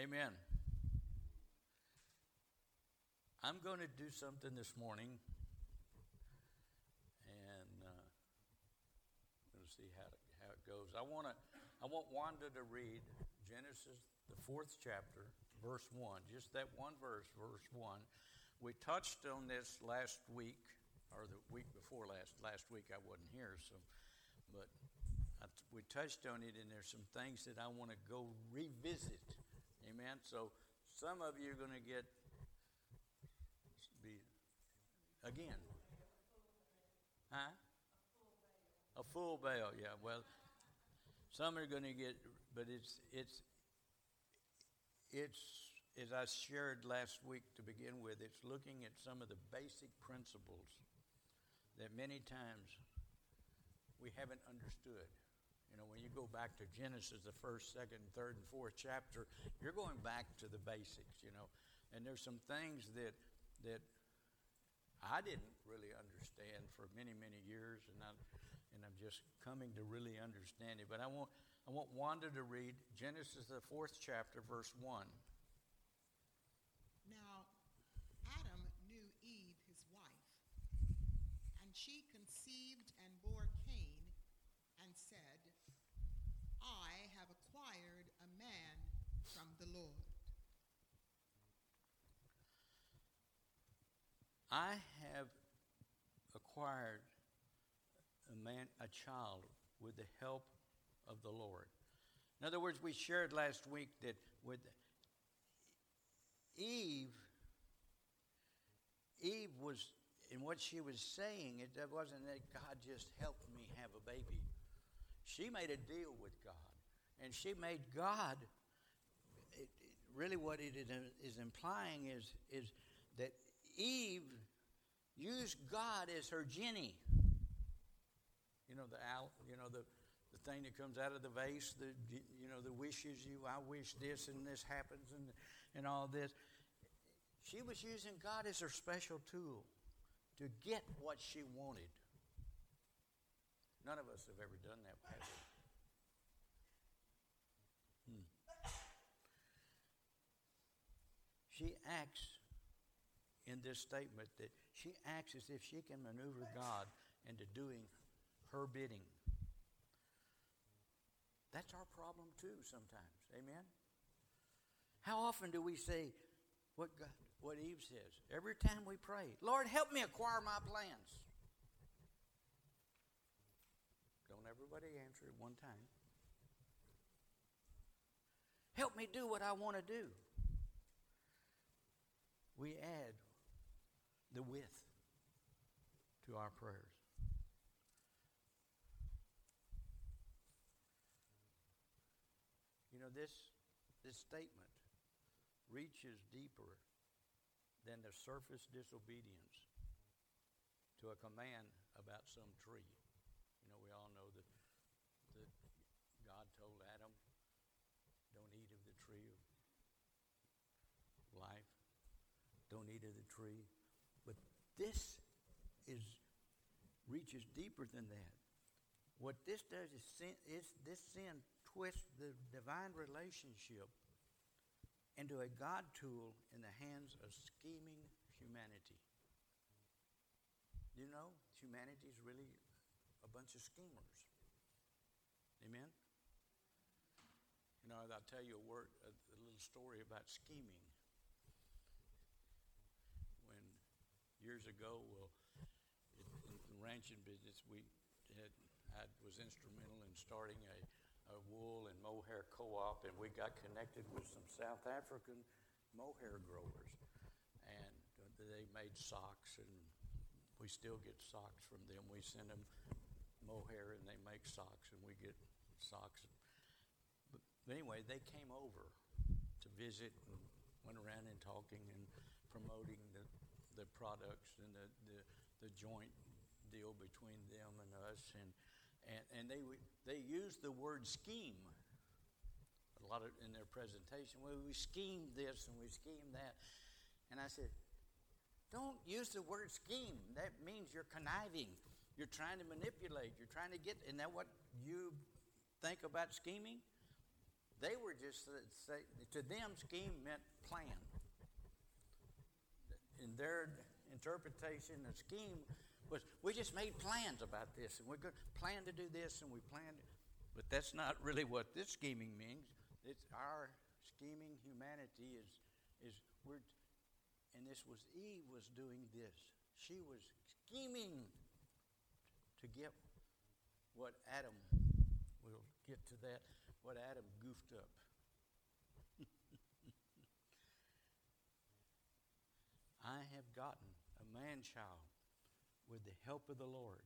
Amen. I'm going to do something this morning, and we'll see how it goes. I want Wanda to read Genesis, the 4th chapter, verse 1. Just that one verse, verse 1. We touched on this last week, or the week before last. Last week I wasn't here, but we touched on it, and there's some things that I want to go revisit. Amen. So some of you are going to be again. Huh? A full bail. Yeah. Well, some are going to get, but it's as I shared last week to begin with. It's looking at some of the basic principles that many times we haven't understood. You know, when you go back to Genesis, the 1st, 2nd, 3rd, and 4th chapter, you're going back to the basics, you know. And there's some things that I didn't really understand for many, many years, and I'm just coming to really understand it. But I want Wanda to read Genesis, the 4th chapter, verse 1. Now, Adam knew Eve, his wife, and she conceived and bore Cain, and said, I have acquired a man from the Lord. I have acquired a child with the help of the Lord. In other words, we shared last week that with Eve was, in what she was saying, it wasn't that God just helped me have a baby. She made a deal with God, and she made God, really what it is implying is that Eve used God as her genie. You know, the thing that comes out of the vase, the wishes you, I wish this and this happens and all this. She was using God as her special tool to get what she wanted. None of us have ever done that, have we? She acts in this statement that she acts as if she can maneuver God into doing her bidding. That's our problem too sometimes. Amen? How often do we say what Eve says? Every time we pray, Lord, help me acquire my plans. Don't everybody answer at one time. Help me do what I want to do. We add the with to our prayers. You know, this statement reaches deeper than the surface disobedience to a command about some tree. You know, we all know that God told Adam, don't eat of the tree of life. Don't eat of the tree. But this reaches deeper than that. What this does is this sin twists the divine relationship into a God tool in the hands of scheming humanity. You know, humanity is really a bunch of schemers. Amen? You know, I'll tell you a little story about scheming. When years ago, in the ranching business, I was instrumental in starting a wool and mohair co-op, and we got connected with some South African mohair growers, and they made socks, and we still get socks from them. We send them mohair, and they make socks, and we get socks. But anyway, they came over to visit and went around and talking and promoting the products and the joint deal between them and us, and they used the word scheme a lot in their presentation. Well, we schemed this and we schemed that, and I said, don't use the word scheme. That means you're conniving. You're trying to manipulate. You're trying to get. Isn't that what you think about scheming? They were were just say, to them, scheme meant plan. In their interpretation, a scheme was, we just made plans about this, and we're going to plan to do this, and we planned. But that's not really what this scheming means. It's our scheming humanity is we're, and this was Eve was doing this. She was scheming to get what Adam, we'll get to that, what Adam goofed up. I have gotten a man-child with the help of the Lord.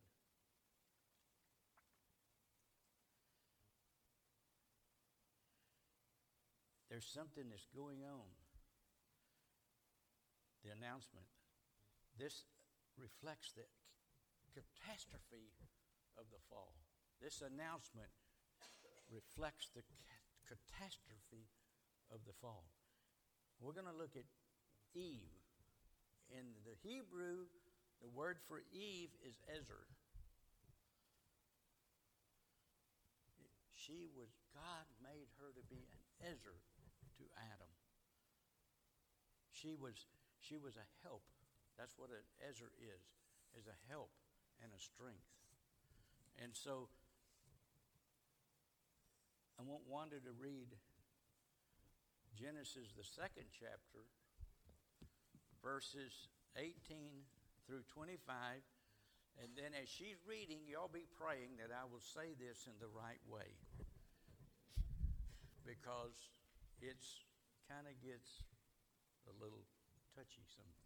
There's something that's going on. The announcement. This reflects the catastrophe of the fall. This announcement reflects the catastrophe of the fall. We're going to look at Eve. In the Hebrew, the word for Eve is Ezer. God made her to be an Ezer to Adam. She was a help. That's what an Ezer is a help and a strength. And so I want Wanda to read Genesis, the 2nd chapter, verses 18 through 25. And then as she's reading, y'all be praying that I will say this in the right way. Because it's kind of gets a little touchy sometimes.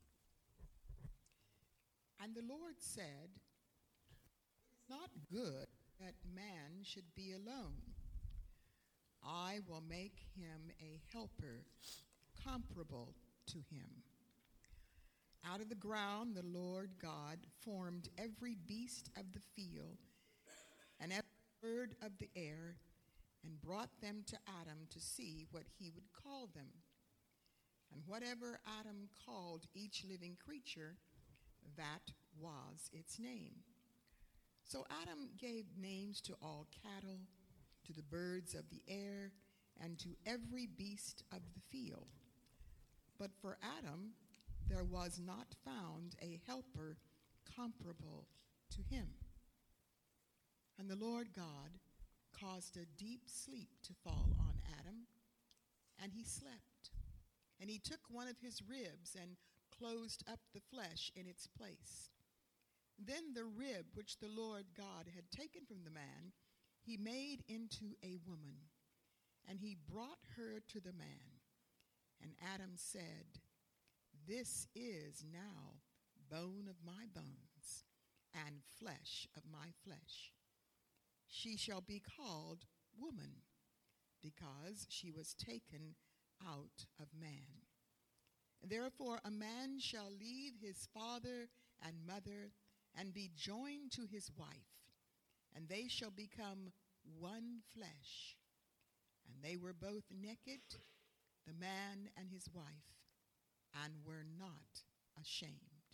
And the Lord said, "It is not good that man should be alone. I will make him a helper comparable to him." Out of the ground the Lord God formed every beast of the field and every bird of the air, and brought them to Adam to see what he would call them. And whatever Adam called each living creature, that was its name. So Adam gave names to all cattle, to the birds of the air, and to every beast of the field. But for Adam there was not found a helper comparable to him. And the Lord God caused a deep sleep to fall on Adam, and he slept. And he took one of his ribs and closed up the flesh in its place. Then the rib which the Lord God had taken from the man, he made into a woman, and he brought her to the man. And Adam said, "This is now bone of my bones and flesh of my flesh. She shall be called woman, because she was taken out of man. Therefore a man shall leave his father and mother and be joined to his wife, and they shall become one flesh. And they were both naked, the man and his wife, and were not ashamed."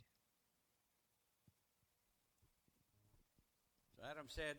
So Adam said,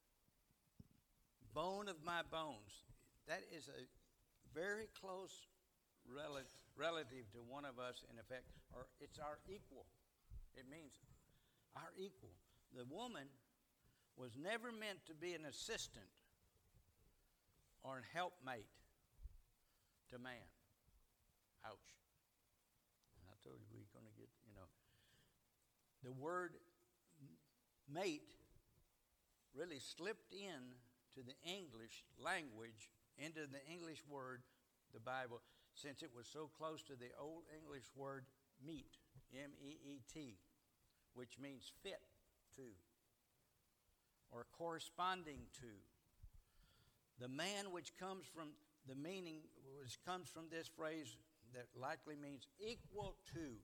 "Bone of my bones." That is a very close relative to one of us, in effect, or it's our equal. It means our equal. The woman was never meant to be an assistant or a helpmate to man. Ouch. And I told you we're going to get, the word mate really slipped in to the English language, into the English word, the Bible, since it was so close to the Old English word meet, M-E-E-T, which means fit to or corresponding to. The man, which comes from the meaning, which comes from this phrase that likely means equal to.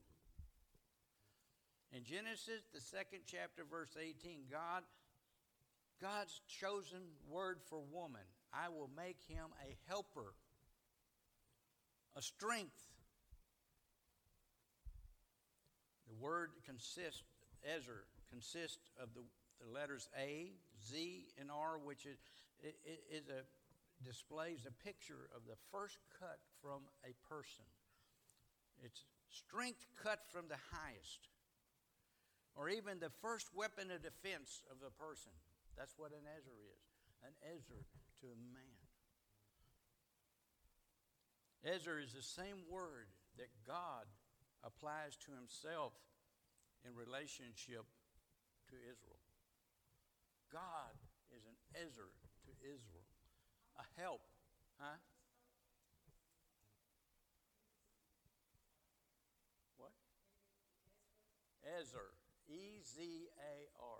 In Genesis, the 2nd chapter, verse 18, God's chosen word for woman, I will make him a helper, a strength. The word Ezer consists of the letters A, Z, and R, which is a displays a picture of the first cut from a person. It's strength cut from the highest, or even the first weapon of defense of the person. That's what an ezer is, an ezer to a man. Ezer is the same word that God applies to himself in relationship to Israel. God is an ezer to Israel, a help. Huh? What? Ezer. E-Z-A-R.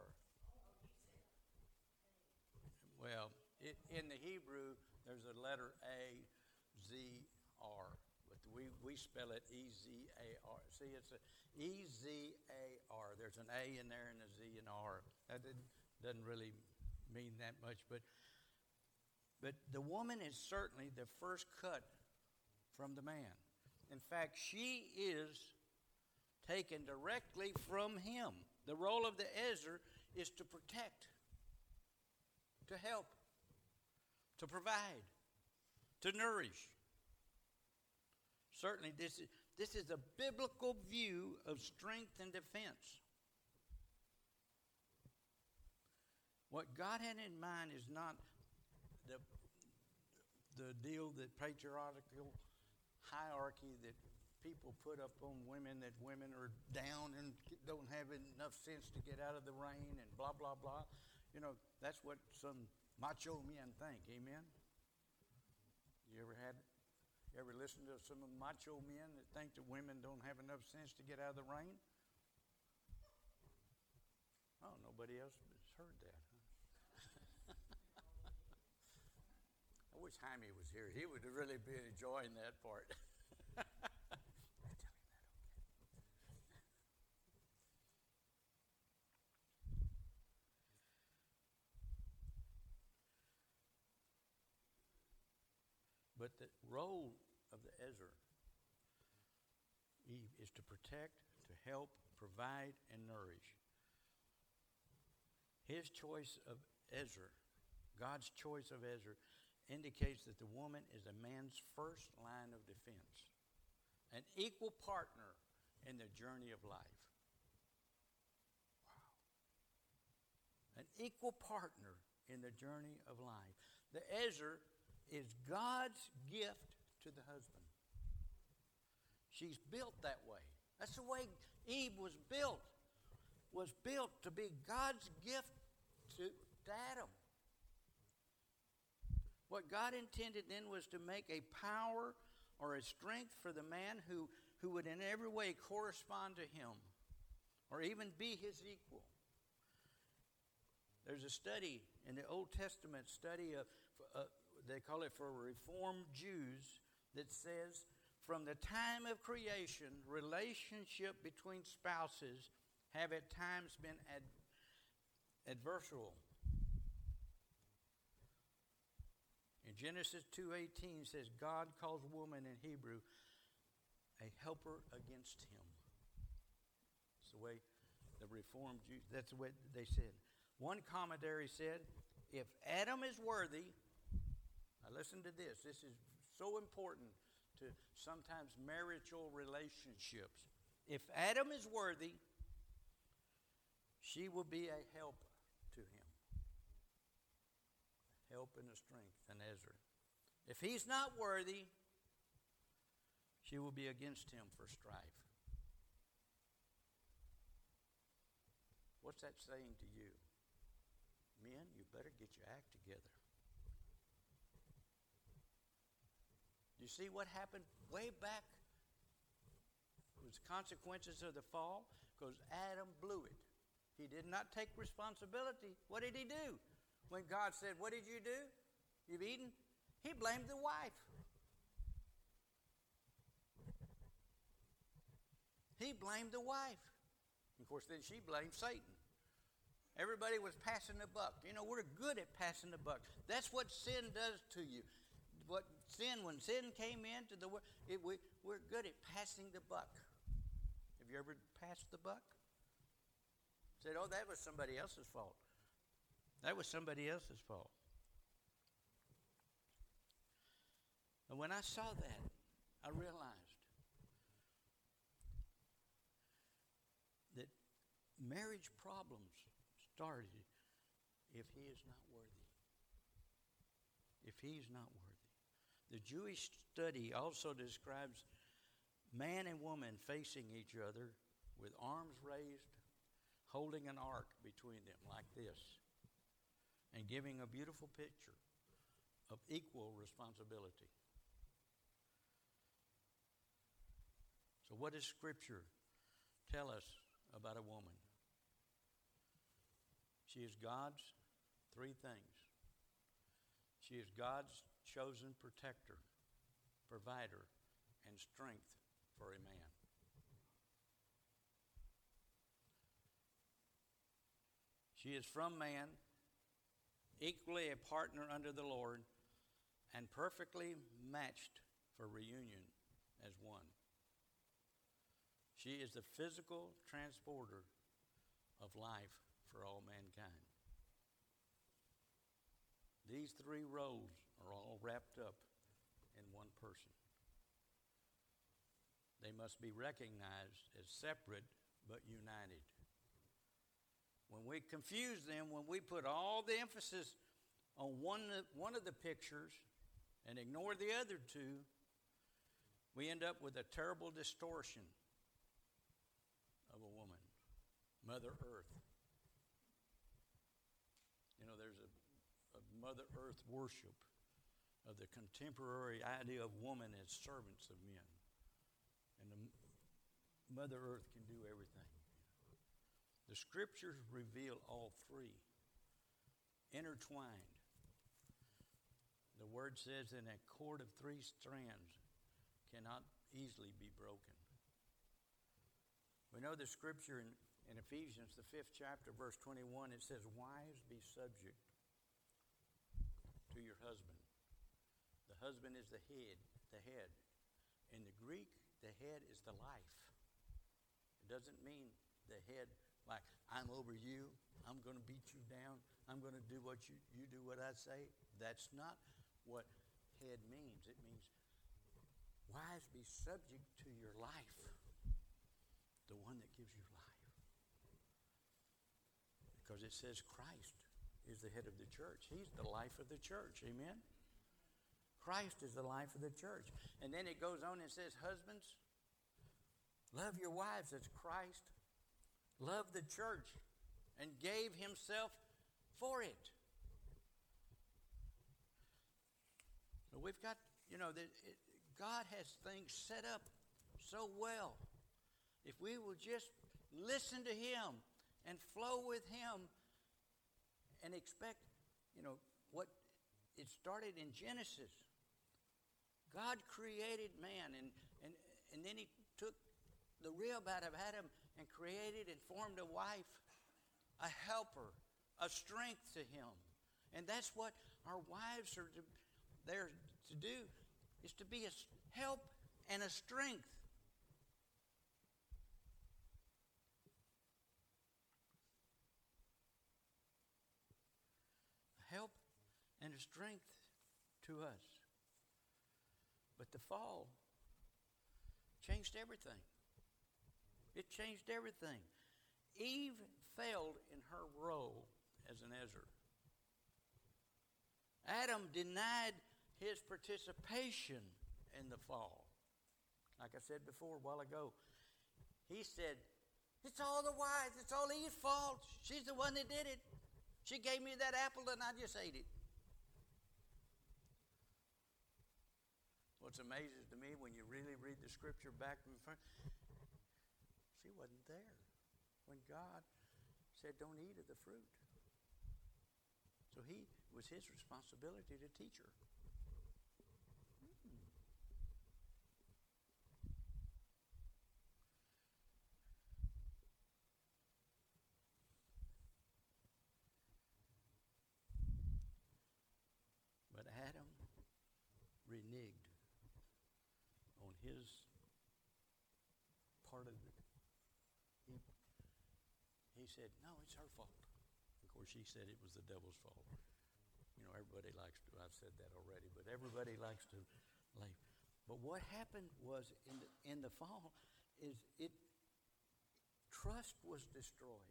Well, in the Hebrew, there's a letter A-Z-R. But we spell it E-Z-A-R. See, it's a E-Z-A-R. There's an A in there and a Z and R. That doesn't really mean that much. But the woman is certainly the first cut from the man. In fact, she is taken directly from him. The role of the ezer is to protect, to help, to provide, to nourish. Certainly, this is a biblical view of strength and defense. What God had in mind is not the deal that patriarchal hierarchy that people put up on women, that women are down and don't have enough sense to get out of the rain and blah, blah, blah. You know, that's what some macho men think. Amen? You ever listen to some of the macho men that think that women don't have enough sense to get out of the rain? Oh, nobody else has heard that, huh? I wish Jaime was here. He would really be enjoying that part. But the role of the ezer is to protect, to help, provide, and nourish. His choice of ezer, God's choice of ezer, indicates that the woman is a man's first line of defense, an equal partner in the journey of life. Wow. An equal partner in the journey of life. The ezer is God's gift to the husband. She's built that way. That's the way Eve was built to be God's gift to Adam. What God intended then was to make a power or a strength for the man who would in every way correspond to him or even be his equal. There's a study in the Old Testament, they call it for Reformed Jews, that says from the time of creation, relationship between spouses have at times been adversarial. In Genesis 2:18 says, God calls woman in Hebrew a helper against him. That's the way the Reformed Jews, that's the way they said. One commentary said, if Adam is worthy, now listen to this. This is so important to sometimes marital relationships. If Adam is worthy, she will be a help to him. Help and a strength, an ezer. If he's not worthy, she will be against him for strife. What's that saying to you? Men, you better get your act together. You see what happened way back? It was consequences of the fall because Adam blew it. He did not take responsibility. What did he do? When God said, what did you do? You've eaten? He blamed the wife. He blamed the wife. Of course, then she blamed Satan. Everybody was passing the buck. You know, we're good at passing the buck. That's what sin does to you. When sin came into the world, we're good at passing the buck. Have you ever passed the buck? Said, oh, that was somebody else's fault. That was somebody else's fault. And when I saw that, I realized that marriage problems started if he is not worthy. If he is not worthy. The Jewish study also describes man and woman facing each other with arms raised, holding an ark between them like this, and giving a beautiful picture of equal responsibility. So what does Scripture tell us about a woman? She is God's three things. She is God's chosen protector, provider, and strength for a man. She is from man, equally a partner under the Lord, and perfectly matched for reunion as one. She is the physical transporter of life for all mankind. These three roles are all wrapped up in one person. They must be recognized as separate but united. When we confuse them, when we put all the emphasis on one of the pictures and ignore the other two, we end up with a terrible distortion of a woman, Mother Earth. You know, there's a Mother Earth worship of the contemporary idea of woman as servants of men. And the Mother Earth can do everything. The Scriptures reveal all three, intertwined. The Word says that a cord of three strands cannot easily be broken. We know the Scripture in Ephesians, the 5th chapter, verse 21, it says, "Wives, be subject to your husband." The husband is the head. In the Greek, the head is the life. It doesn't mean the head like, I'm over you, I'm going to beat you down, I'm going to do what you do what I say. That's not what head means. It means, wives, be subject to your life, the one that gives you life. Because it says Christ is the head of the church. He's the life of the church. Amen? Christ is the life of the church. And then it goes on and says, husbands, love your wives as Christ loved the church and gave himself for it. So we've got, God has things set up so well. If we will just listen to him and flow with him and expect, what it started in Genesis. God created man and then he took the rib out of Adam and created and formed a wife, a helper, a strength to him. And that's what our wives are there to do, is to be a help and a strength. A help and a strength to us. But the fall changed everything. It changed everything. Eve failed in her role as an Ezra. Adam denied his participation in the fall. Like I said before a while ago, he said, it's all the wives, it's all Eve's fault. She's the one that did it. She gave me that apple and I just ate it. What's amazing to me when you really read the Scripture back and front, she wasn't there when God said, don't eat of the fruit. So it was his responsibility to teach her. But Adam reneged on his part of it. He said, no, it's her fault. Of course, she said it was the devil's fault. Everybody likes to, I've said that already, but everybody likes to But what happened was in the fall is trust was destroyed.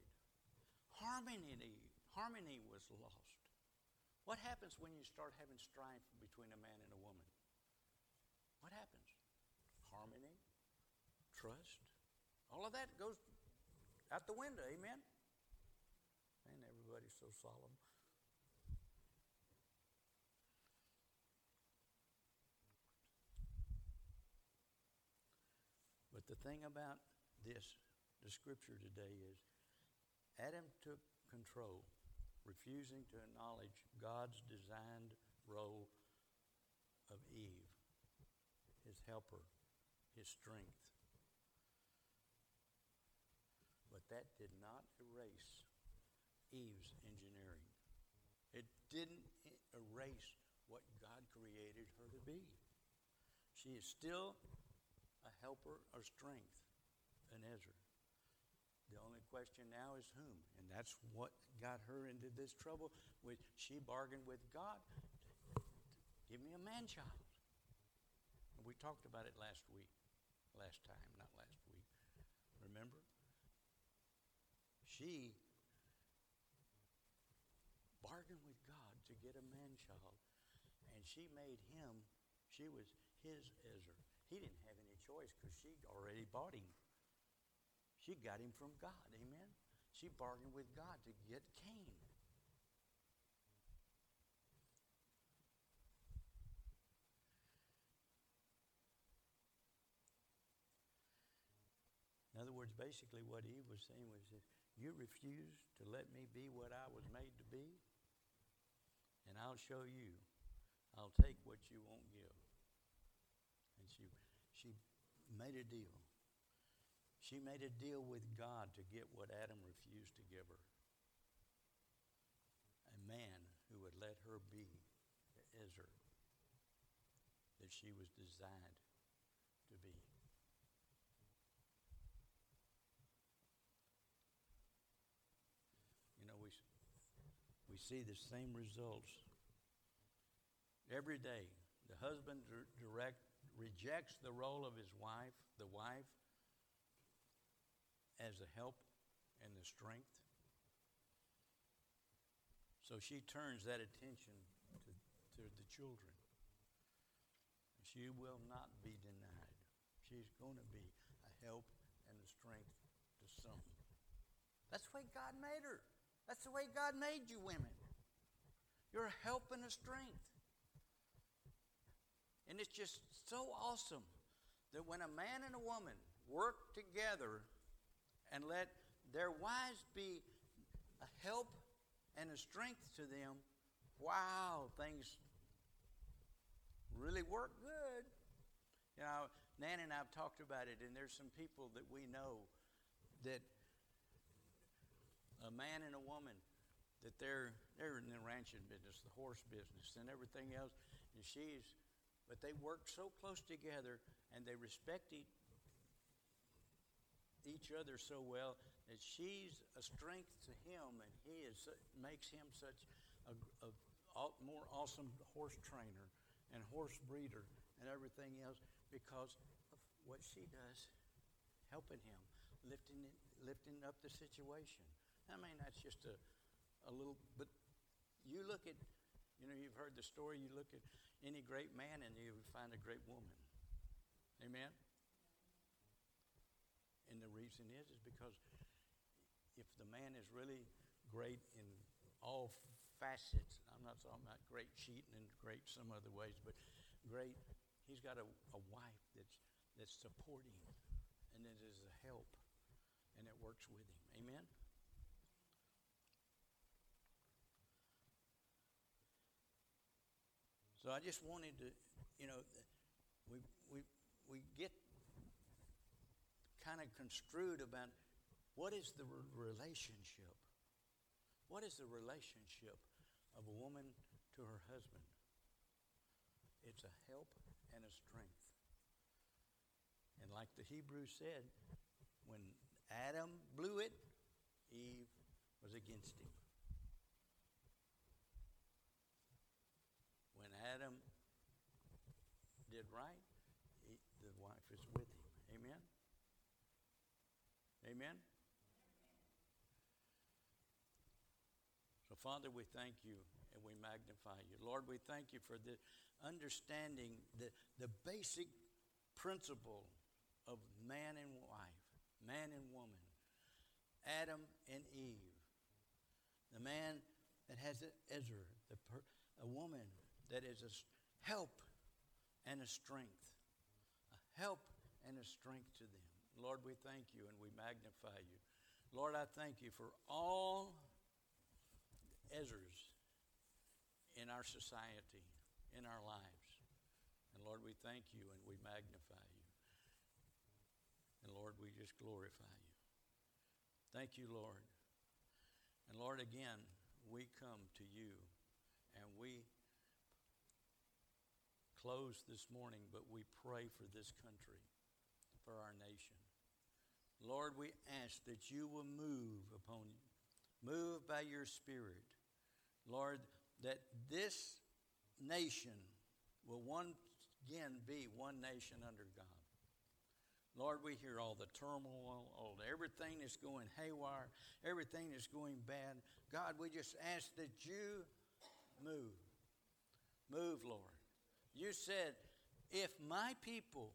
Harmony was lost. What happens when you start having strife between a man and a woman? What happens? Harmony, trust, all of that goes out the window, amen? Man, everybody's so solemn. But the thing about this, the scripture today is, Adam took control, refusing to acknowledge God's designed role of Eve, his helper, his strength. But that did not erase Eve's engineering. It didn't erase what God created her to be. She is still a helper of strength, an Ezra. The only question now is whom, and that's what got her into this trouble. She bargained with God, give me a man-child. And we talked about it last week. Remember? She bargained with God to get a man-child, and she was his Ezra. He didn't have any choice because she already bought him. She got him from God, amen? She bargained with God to get Cain. In other words, basically what Eve was saying was that you refuse to let me be what I was made to be, and I'll show you. I'll take what you won't give. And she made a deal. She made a deal with God to get what Adam refused to give her. A man who would let her be the Ezra that she was designed to be. You know, we see the same results every day. The husband rejects the role of his wife, the wife, as the help and the strength. So she turns that attention to the children. She will not be denied. She's going to be a help and a strength to some. That's the way God made her. That's the way God made you women. You're a help and a strength. And it's just so awesome that when a man and a woman work together and let their wives be a help and a strength to them, wow, things really work good. You know, Nan and I have talked about it, and there's some people that we know that a man and a woman, that they're in the ranching business, the horse business, and everything else, and but they work so close together, and they respect each other so well that she's a strength to him, and makes him such a more awesome horse trainer and horse breeder and everything else because of what she does, helping him, lifting up the situation. I mean, that's just a little, but you look at, you've heard the story, you look at any great man and you find a great woman. Amen? And the reason is because if the man is really great in all facets, I'm not talking about great cheating and great some other ways, but great, he's got a wife that's supporting and that is a help and it works with him. Amen? So I just wanted to, we get kind of construed about what is the relationship? What is the relationship of a woman to her husband? It's a help and a strength. And like the Hebrew said, when Adam blew it, Eve was against him. When Adam did right, is with him. Amen? Amen? So, Father, we thank you and we magnify you. Lord, we thank you for the understanding the basic principle of man and wife, man and woman, Adam and Eve. The man that has an Ezra, a woman that is a help and a strength. A help and a strength to them. Lord, we thank you and we magnify you. Lord, I thank you for all Ezras in our society, in our lives. And Lord, we thank you and we magnify you. And Lord, we just glorify you. Thank you, Lord. And Lord, again, we come to you and we close this morning, but we pray for this country, for our nation. Lord, we ask that you will move by your Spirit. Lord, that this nation will once again be one nation under God. Lord, we hear all the turmoil, everything that's going haywire, everything that's going bad. God, we just ask that you move. Move, Lord. You said, if my people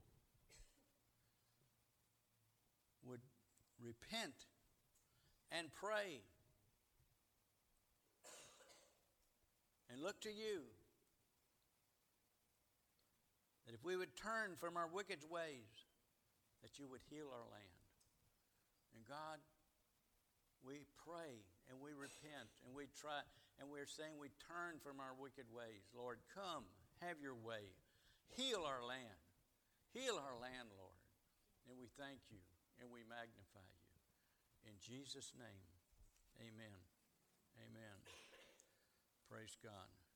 would repent and pray and look to you, that if we would turn from our wicked ways, that you would heal our land. And God, we pray and we repent and we try, and we're saying we turn from our wicked ways. Lord, come, have your way. Heal our land. Heal our land, Lord. And we thank you and we magnify you. In Jesus' name, amen. Amen. Praise God.